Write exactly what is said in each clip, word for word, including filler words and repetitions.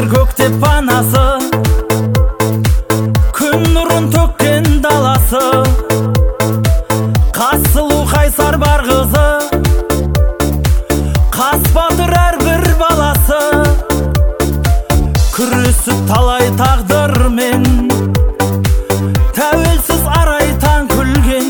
көктеп панасы, күн нұрын төккен даласы, қас сұлу қайсар бар қызы, қас батыр әрбір баласы, күресіп талай тағдырмен, тәуелсіз арай таң күлген,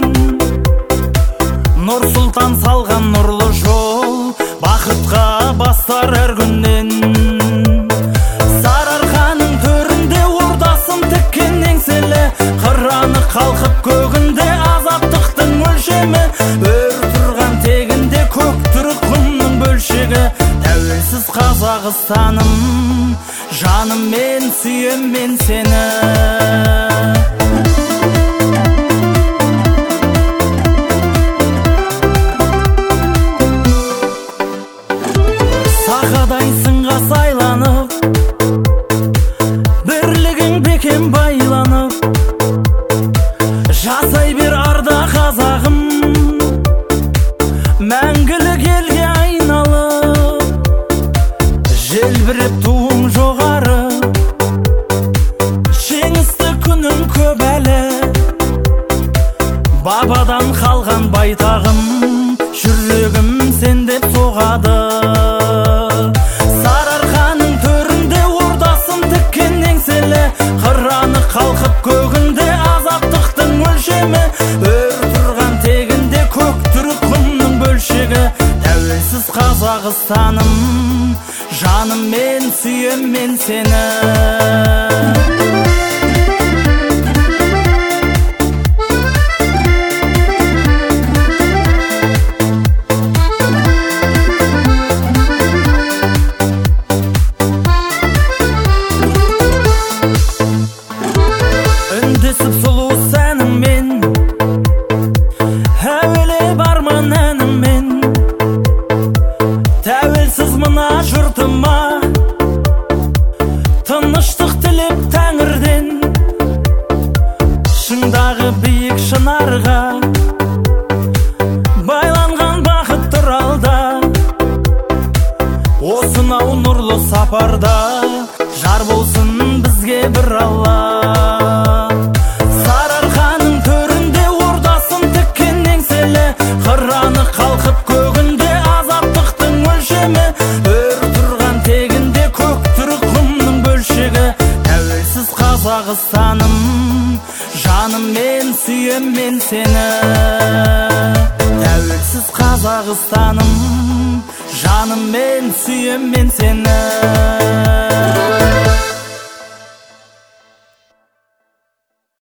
Нұр Сұлтан салған нұрлы жол, бақытқа бастар әр күннен. Сарыарқаның төрінде ордасын тіккен еңселі, қыраны қалқып көгінде азаттықтың өлшемі, өр тұрған тегінде көк түрік құмның бөлшегі. Тәуелсіз Қазақстаным, жаным мен сүйем мен сені. Сақадайсыңға сайланып, бірлігің бекем байланып, жасай бер арда қазағым, мәңгілік елге айналып, желбіреп туым жоғары, жеңісті күнің көп әлі, бабадан қалған байтағым, жүрегім сен деп соғады. Сарыарқаның төрінде ордасын тіккен еңселі, қыраны қалқып көгінде азаттықтың өлшемі, өр тұрған тегінде көк түрік құмның бөлшегі. Тәуелсіз Қазақстаным, жаным мен сүйем мен сені. Үндесіп сұлу сәніңмен, әуеле бармын әніммен, тәуелсіз мына жұртыма, тыныштық тілеп тәңірден, шыңдағы биік шынарға, байланған бақыт тұр алда, осынау нұрлы сапарда, жар болсын бізге бір Алла. Сарыарқаның төрінде ордасын тіккен еңселі, қыраны қалқып көгінде азаттықтың өлшемі, өр тұрған тегінде көк түрік құмның бөлшегі. Тәуелсіз Қазақстаным, жаным мен сүйем мен сені. Тәуелсіз Қазақстаным, жаным мен сүйем мен сені.